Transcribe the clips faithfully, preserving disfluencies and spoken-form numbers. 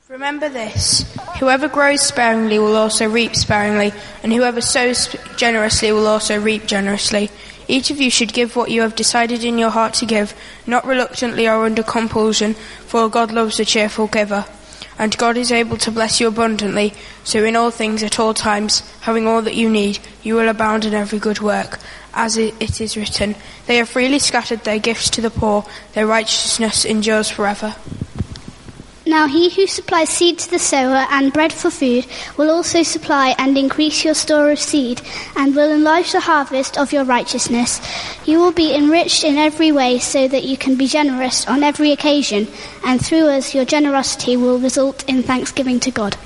Remember this, whoever grows sparingly will also reap sparingly, and whoever sows generously will also reap generously. Each of you should give what you have decided in your heart to give, not reluctantly or under compulsion, for God loves a cheerful giver. And God is able to bless you abundantly, so in all things at all times, having all that you need, you will abound in every good work. As it is written, they have freely scattered their gifts to the poor, their righteousness endures forever. Now he who supplies seed to the sower and bread for food will also supply and increase your store of seed, and will enlarge the harvest of your righteousness. You will be enriched in every way so that you can be generous on every occasion, and through us your generosity will result in thanksgiving to God.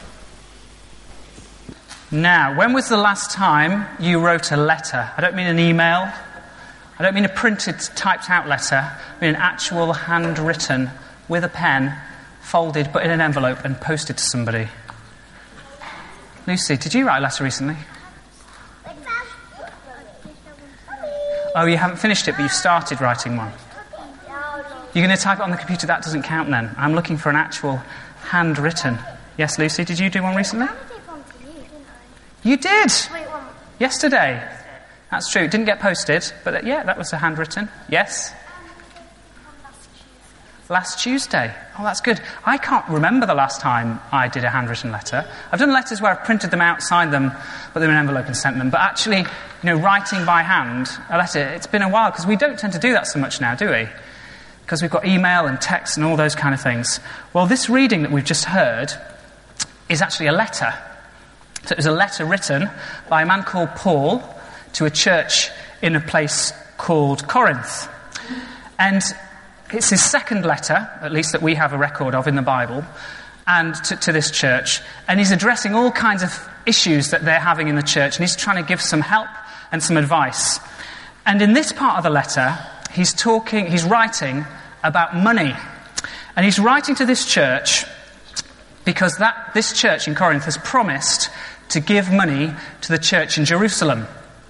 Now, when was the last time you wrote a letter? I don't mean an email. I don't mean a printed, typed out letter. I mean an actual handwritten, with a pen, folded, put in an envelope and posted to somebody. Lucy, did you write a letter recently? Oh, you haven't finished it, but you've started writing one. You're going to type it on the computer? That doesn't count then. I'm looking for an actual handwritten. Yes, Lucy, did you do one recently? You did! Yesterday. That's true. It didn't get posted, but uh, yeah, that was a handwritten. Yes? Last Tuesday. Oh, that's good. I can't remember the last time I did a handwritten letter. I've done letters where I've printed them out, signed them, put them in an envelope and sent them. But actually, you know, writing by hand a letter, it's been a while, because we don't tend to do that so much now, do we? Because we've got email and text and all those kind of things. Well, this reading that we've just heard is actually a letter. So it was a letter written by a man called Paul to a church in a place called Corinth. And it's his second letter, at least that we have a record of in the Bible, and to, to this church. And he's addressing all kinds of issues that they're having in the church, and he's trying to give some help and some advice. And in this part of the letter, he's talking, he's writing about money. And he's writing to this church because that this church in Corinth has promised to give money to the church in Jerusalem.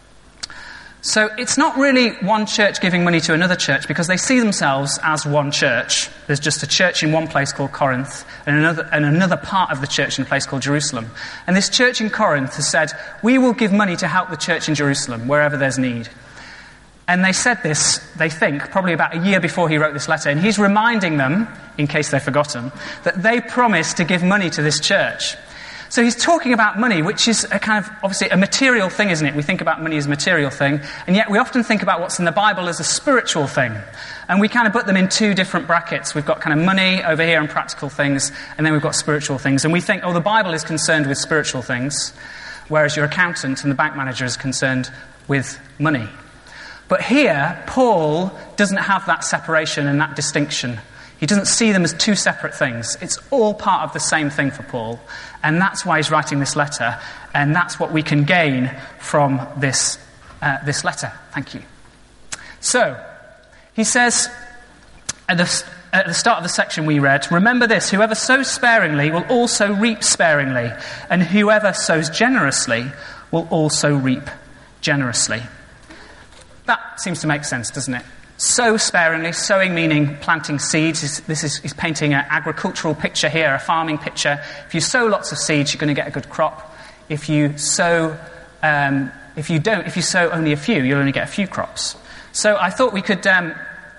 So it's not really one church giving money to another church, because they see themselves as one church. There's just a church in one place called Corinth and another, and another part of the church in a place called Jerusalem. And this church in Corinth has said, we will give money to help the church in Jerusalem wherever there's need. And they said this, they think, probably about a year before he wrote this letter. And he's reminding them, in case they've forgotten, that they promised to give money to this church. So he's talking about money, which is a kind of, obviously, a material thing, isn't it? We think about money as a material thing, and yet we often think about what's in the Bible as a spiritual thing. And we kind of put them in two different brackets. We've got kind of money over here and practical things, and then we've got spiritual things. And we think, oh, the Bible is concerned with spiritual things, whereas your accountant and the bank manager is concerned with money. But here, Paul doesn't have that separation and that distinction. He doesn't see them as two separate things. It's all part of the same thing for Paul. And that's why he's writing this letter. And that's what we can gain from this, uh, this letter. Thank you. So, he says at the, at the start of the section we read, remember this, whoever sows sparingly will also reap sparingly. And whoever sows generously will also reap generously. That seems to make sense, doesn't it? Sow sparingly, sowing meaning planting seeds. This is he's painting an agricultural picture here, a farming picture. If you sow lots of seeds, you're going to get a good crop. If you sow, um, if you don't, if you sow only a few, you'll only get a few crops. So I thought we could um,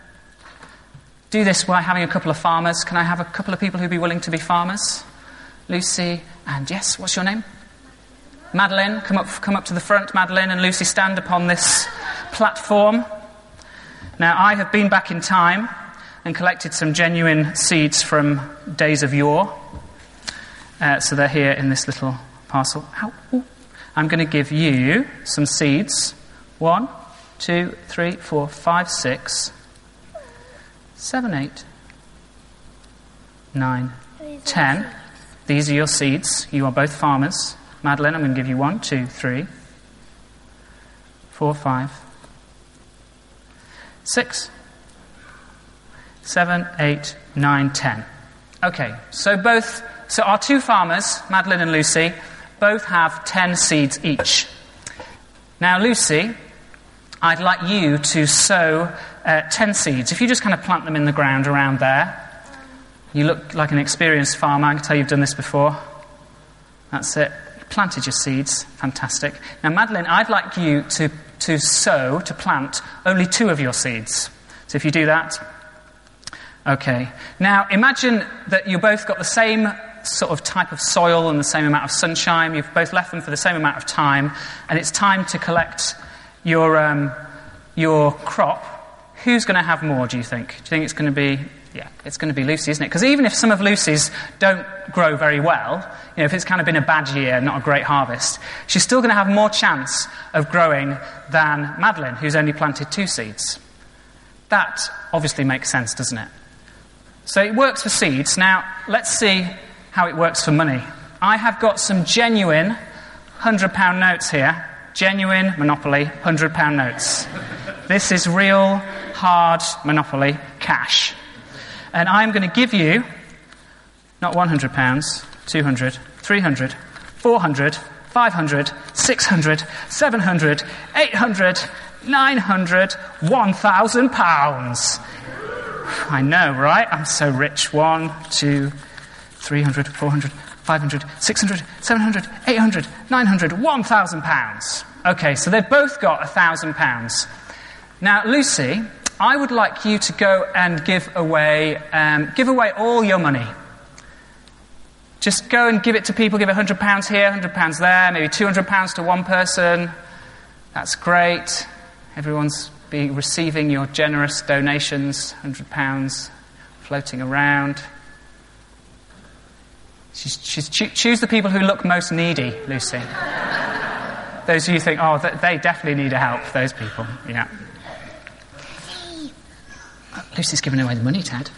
do this by having a couple of farmers. Can I have a couple of people who'd be willing to be farmers? Lucy and yes, what's your name? Madeline, come up, come up to the front. Madeline and Lucy, stand upon this platform. Now, I have been back in time and collected some genuine seeds from days of yore. Uh, so they're here in this little parcel. Ow, ooh. I'm going to give you some seeds. One, two, three, four, five, six, seven, eight, nine, ten. These are your seeds. You are both farmers. Madeline, I'm going to give you one, two, three, four, five, six, seven, eight, nine, ten. Okay, so both, so our two farmers, Madeline and Lucy, both have ten seeds each. Now, Lucy, I'd like you to sow uh, ten seeds. If you just kind of plant them in the ground around there, You look like an experienced farmer. I can tell you've done this before. That's it. You planted your seeds. Fantastic. Now, Madeline, I'd like you to, to sow, to plant only two of your seeds. So if you do that. Okay. Now, imagine that you both got the same sort of type of soil and the same amount of sunshine. You've both left them for the same amount of time. And it's time to collect your, um, your crop. Who's going to have more, do you think? Do you think it's going to be... Yeah, it's going to be Lucy, isn't it? Because even if some of Lucy's don't grow very well, you know, if it's kind of been a bad year, not a great harvest, she's still going to have more chance of growing than Madeline, who's only planted two seeds. That obviously makes sense, doesn't it? So it works for seeds. Now, let's see how it works for money. I have got some genuine one hundred pound notes here. Genuine Monopoly one hundred pound notes. This is real, hard Monopoly cash. And I'm going to give you, not one hundred pounds, two hundred, three hundred, four hundred, five hundred, six hundred, seven hundred, eight hundred, nine hundred, one thousand pounds. I know, right? I'm so rich. One, two, three hundred, four hundred, five hundred, six hundred, seven hundred, eight hundred, nine hundred, one thousand pounds. Okay, so they've both got one thousand pounds. Now, Lucy, I would like you to go and give away, um, give away all your money. Just go and give it to people. Give one hundred pounds here, one hundred pounds there, maybe two hundred pounds to one person. That's great. Everyone's be receiving your generous donations, one hundred pounds floating around. She's, she's, cho- choose the people who look most needy, Lucy. Those who you think, oh, th- they definitely need help, those people. Yeah. Lucy's giving away the money, Ted.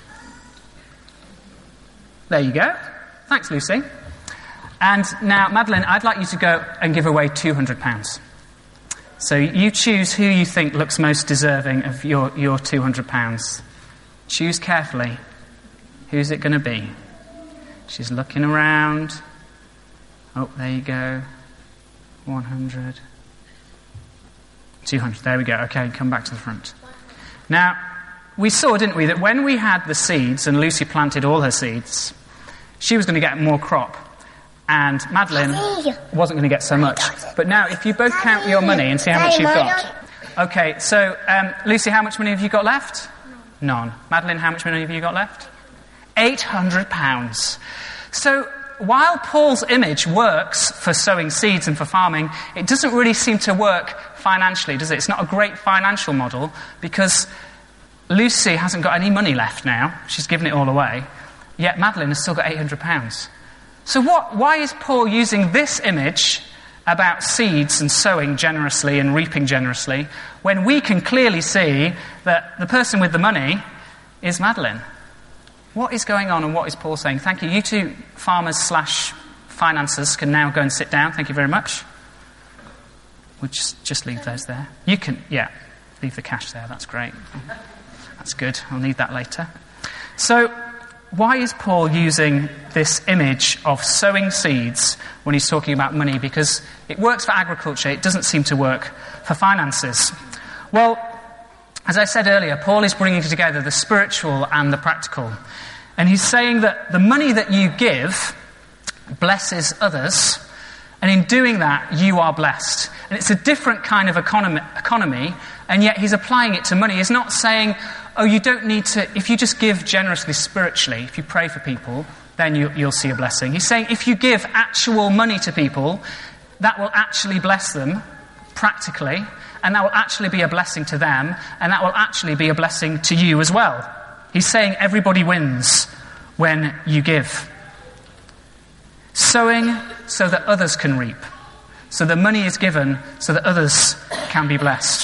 There you go. Thanks, Lucy. And now, Madeline, I'd like you to go and give away two hundred pounds. So you choose who you think looks most deserving of your, your two hundred pounds. Choose carefully. Who's it going to be? She's looking around. Oh, there you go. one hundred. two hundred. There we go. Okay, come back to the front. Now, we saw, didn't we, that when we had the seeds and Lucy planted all her seeds, she was going to get more crop. And Madeline wasn't going to get so much. But now, if you both count your money and see how much you've got. Okay, so, um, Lucy, how much money have you got left? None. Madeline, how much money have you got left? eight hundred pounds. So, while Paul's image works for sowing seeds and for farming, it doesn't really seem to work financially, does it? It's not a great financial model because Lucy hasn't got any money left now. She's given it all away. Yet Madeline has still got eight hundred pounds. So what, why is Paul using this image about seeds and sowing generously and reaping generously when we can clearly see that the person with the money is Madeline? What is going on and what is Paul saying? Thank you. You two farmers slash financiers can now go and sit down. Thank you very much. We'll just, just leave those there. You can, yeah, leave the cash there. That's great. That's good. I'll need that later. So, why is Paul using this image of sowing seeds when he's talking about money? Because it works for agriculture. It doesn't seem to work for finances. Well, as I said earlier, Paul is bringing together the spiritual and the practical. And he's saying that the money that you give blesses others. And in doing that, you are blessed. And it's a different kind of economy, economy and yet he's applying it to money. He's not saying, oh, you don't need to, if you just give generously spiritually, if you pray for people, then you, you'll see a blessing. He's saying if you give actual money to people, that will actually bless them practically, and that will actually be a blessing to them, and that will actually be a blessing to you as well. He's saying everybody wins when you give. Sowing so that others can reap. So the money is given so that others can be blessed.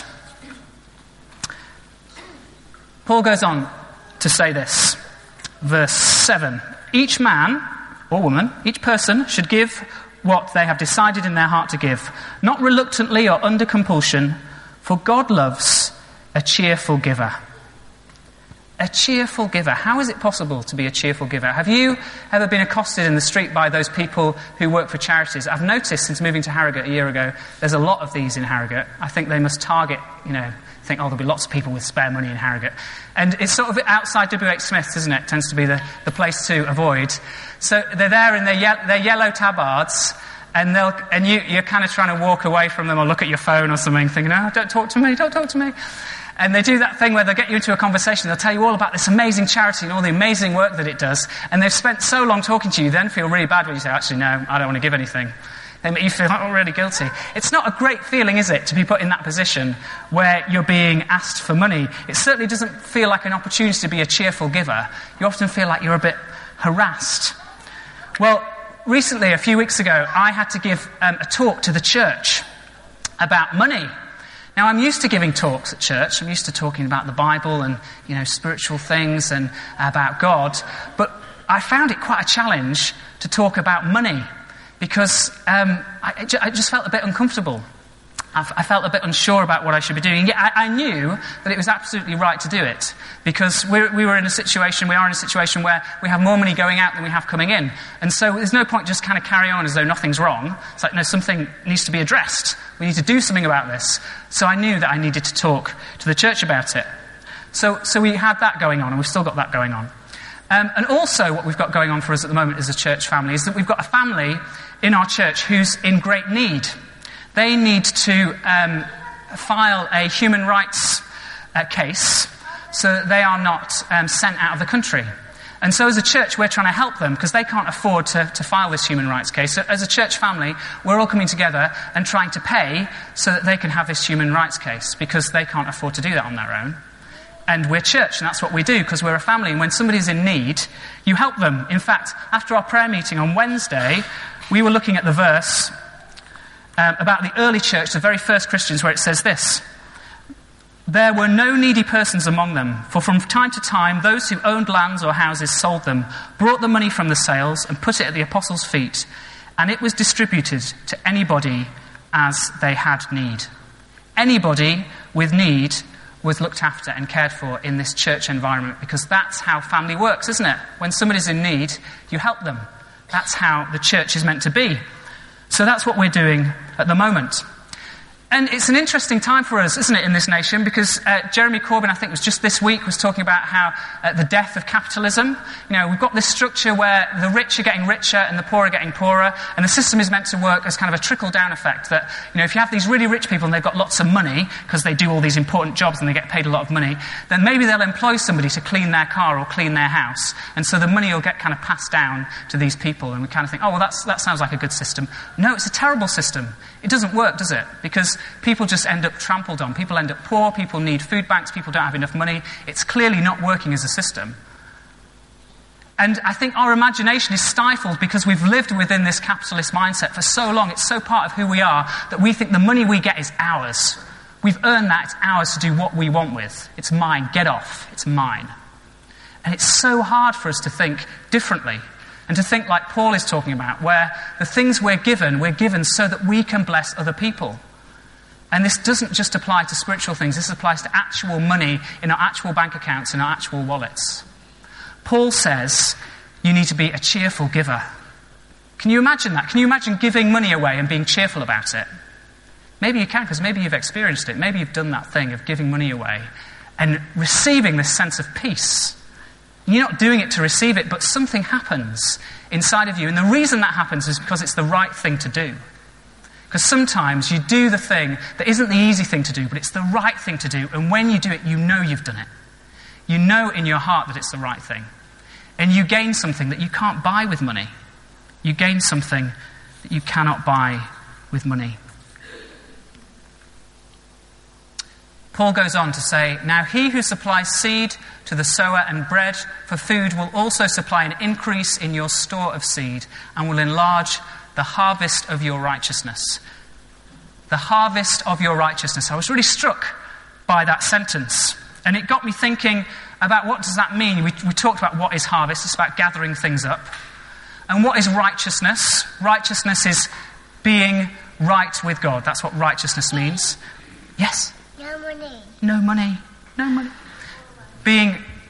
Paul goes on to say this, verse seven. Each man or woman, each person should give what they have decided in their heart to give, not reluctantly or under compulsion, for God loves a cheerful giver. A cheerful giver. How is it possible to be a cheerful giver? Have you ever been accosted in the street by those people who work for charities? I've noticed since moving to Harrogate a year ago, there's a lot of these in Harrogate. I think they must target, you know, think, oh, there'll be lots of people with spare money in Harrogate. And it's sort of outside W H Smith's, isn't it? Tends to be the, the place to avoid. So they're there in their, ye- their yellow tabards, and they'll and you, you're kind of trying to walk away from them or look at your phone or something, thinking, no, don't talk to me, don't talk to me. And they do that thing where they'll get you into a conversation, they'll tell you all about this amazing charity and all the amazing work that it does, and they've spent so long talking to you, you then feel really bad when you say, actually, no, I don't want to give anything. They make you feel oh, really guilty. It's not a great feeling, is it, to be put in that position where you're being asked for money. It certainly doesn't feel like an opportunity to be a cheerful giver. You often feel like you're a bit harassed. Well, recently, a few weeks ago, I had to give um, a talk to the church about money. Now, I'm used to giving talks at church. I'm used to talking about the Bible and, you know, spiritual things and about God. But I found it quite a challenge to talk about money because um, I, I just felt a bit uncomfortable. I, I felt a bit unsure about what I should be doing. Yet I, I knew that it was absolutely right to do it because we're, we were in a situation, we are in a situation where we have more money going out than we have coming in. And so there's no point just kind of carry on as though nothing's wrong. It's like, no, something needs to be addressed. We need to do something about this. So I knew that I needed to talk to the church about it. So, so we had that going on, and we've still got that going on. Um, and also what we've got going on for us at the moment as a church family is that we've got a family in our church who's in great need. They need to um, file a human rights uh, case so that they are not um, sent out of the country. And so as a church, we're trying to help them because they can't afford to, to file this human rights case. So as a church family, we're all coming together and trying to pay so that they can have this human rights case because they can't afford to do that on their own. And we're church, and that's what we do because we're a family. And when somebody's in need, you help them. In fact, after our prayer meeting on Wednesday, we were looking at the verse um, about the early church, the very first Christians, where it says this: "There were no needy persons among them, for from time to time those who owned lands or houses sold them, brought the money from the sales and put it at the apostles' feet, and it was distributed to anybody as they had need." Anybody with need was looked after and cared for in this church environment because that's how family works, isn't it? When somebody's in need, you help them. That's how the church is meant to be. So that's what we're doing at the moment. And it's an interesting time for us, isn't it, in this nation? Because uh, Jeremy Corbyn, I think it was just this week, was talking about how uh, the death of capitalism. You know, we've got this structure where the rich are getting richer and the poor are getting poorer, and the system is meant to work as kind of a trickle-down effect. That, you know, if you have these really rich people and they've got lots of money because they do all these important jobs and they get paid a lot of money, then maybe they'll employ somebody to clean their car or clean their house, and so the money will get kind of passed down to these people, and we kind of think, oh, well, that's, that sounds like a good system. No, it's a terrible system. It doesn't work, does it? Because people just end up trampled on. People end up poor, people need food banks, people don't have enough money. It's clearly not working as a system. And I think our imagination is stifled because we've lived within this capitalist mindset for so long. It's so part of who we are that we think the money we get is ours. We've earned that, it's ours to do what we want with. It's mine, get off, it's mine. And it's so hard for us to think differently. And to think like Paul is talking about, where the things we're given, we're given so that we can bless other people. And this doesn't just apply to spiritual things, this applies to actual money in our actual bank accounts, in our actual wallets. Paul says you need to be a cheerful giver. Can you imagine that? Can you imagine giving money away and being cheerful about it? Maybe you can, because maybe you've experienced it. Maybe you've done that thing of giving money away and receiving this sense of peace. You're not doing it to receive it, but something happens inside of you. And the reason that happens is because it's the right thing to do. Because sometimes you do the thing that isn't the easy thing to do, but it's the right thing to do. And when you do it, you know you've done it. You know in your heart that it's the right thing. And you gain something that you can't buy with money. You gain something that you cannot buy with money. Paul goes on to say, "Now he who supplies seed to the sower and bread for food will also supply an increase in your store of seed and will enlarge the harvest of your righteousness." The harvest of your righteousness. I was really struck by that sentence. And it got me thinking about what does that mean. We, we talked about what is harvest. It's about gathering things up. And what is righteousness? Righteousness is being right with God. That's what righteousness means. Yes? No money. No money. No money. Being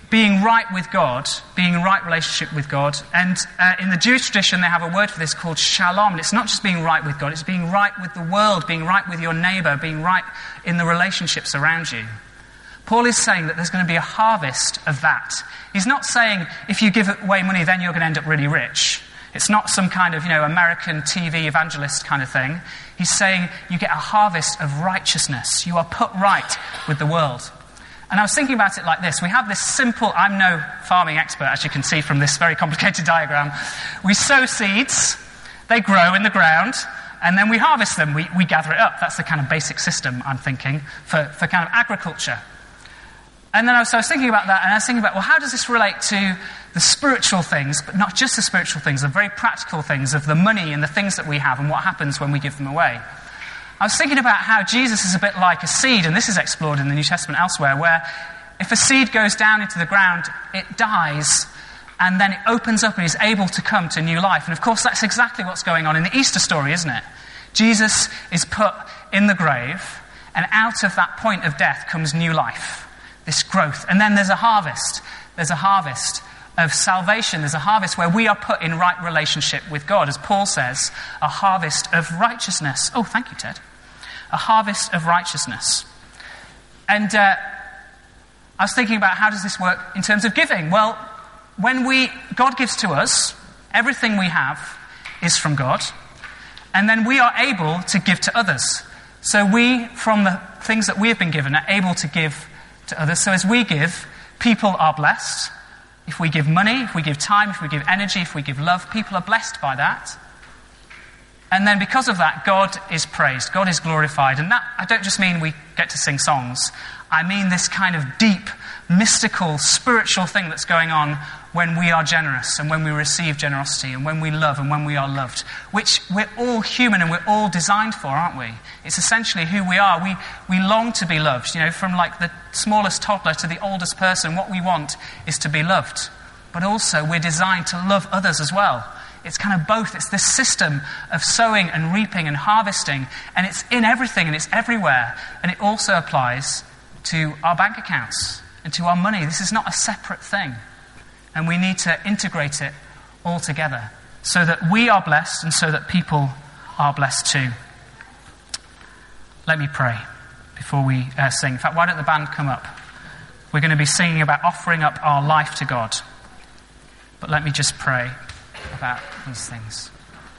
being right with God, being in right relationship with God. And uh, in the Jewish tradition, they have a word for this called shalom. And it's not just being right with God, it's being right with the world, being right with your neighbour, being right in the relationships around you. Paul is saying that there's going to be a harvest of that. He's not saying if you give away money, then you're going to end up really rich. It's not some kind of, you know, American T V evangelist kind of thing. He's saying you get a harvest of righteousness. You are put right with the world. And I was thinking about it like this. We have this simple, I'm no farming expert, as you can see from this very complicated diagram. We sow seeds, they grow in the ground, and then we harvest them. We, we gather it up. That's the kind of basic system, I'm thinking, for, for kind of agriculture. And then I was, so I was thinking about that, and I was thinking about, well, how does this relate to the spiritual things, but not just the spiritual things, the very practical things of the money and the things that we have and what happens when we give them away? I was thinking about how Jesus is a bit like a seed, and this is explored in the New Testament elsewhere, where if a seed goes down into the ground, it dies, and then it opens up and is able to come to new life. And of course, that's exactly what's going on in the Easter story, isn't it? Jesus is put in the grave, and out of that point of death comes new life. This growth. And then there's a harvest. There's a harvest of salvation. There's a harvest where we are put in right relationship with God. As Paul says, a harvest of righteousness. Oh, thank you, Ted. A harvest of righteousness. And uh, I was thinking about how does this work in terms of giving? Well, when we God gives to us, everything we have is from God. And then we are able to give to others. So we, from the things that we have been given, are able to give to others. So as we give, people are blessed. If we give money, if we give time, if we give energy, if we give love, people are blessed by that. And then because of that, God is praised, God is glorified. And that, I don't just mean we get to sing songs. I mean this kind of deep, mystical, spiritual thing that's going on when we are generous and when we receive generosity and when we love and when we are loved, which we're all human and we're all designed for, aren't we? It's essentially who we are. We we long to be loved. You know, from like the smallest toddler to the oldest person, what we want is to be loved. But also we're designed to love others as well. It's kind of both. It's this system of sowing and reaping and harvesting, and it's in everything and it's everywhere. And it also applies to our bank accounts and to our money. This is not a separate thing. And we need to integrate it all together so that we are blessed and so that people are blessed too. Let me pray before we uh, sing. In fact, why don't the band come up? We're going to be singing about offering up our life to God. But let me just pray about these things.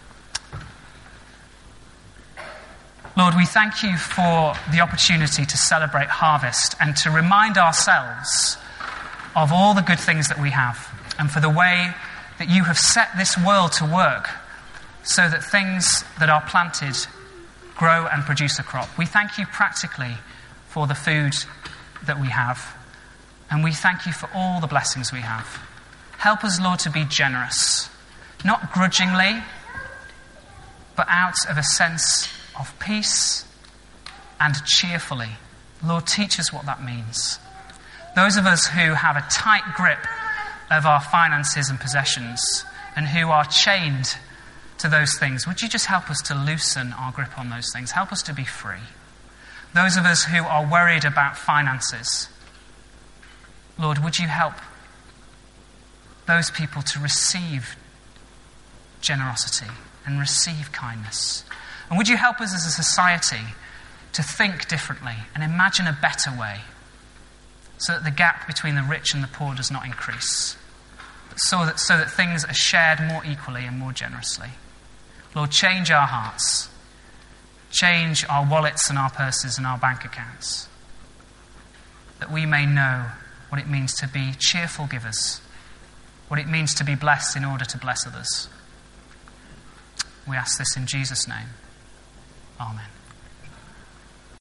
Lord, we thank you for the opportunity to celebrate harvest and to remind ourselves of all the good things that we have and for the way that you have set this world to work so that things that are planted grow and produce a crop. We thank you practically for the food that we have, and we thank you for all the blessings we have. Help us, Lord, to be generous, not grudgingly, but out of a sense of peace and cheerfully. Lord, teach us what that means. Those of us who have a tight grip of our finances and possessions and who are chained to those things, would you just help us to loosen our grip on those things? Help us to be free. Those of us who are worried about finances, Lord, would you help those people to receive generosity and receive kindness? And would you help us as a society to think differently and imagine a better way so that the gap between the rich and the poor does not increase, but so that, so that things are shared more equally and more generously? Lord, change our hearts. Change our wallets and our purses and our bank accounts, that we may know what it means to be cheerful givers, what it means to be blessed in order to bless others. We ask this in Jesus' name. Amen.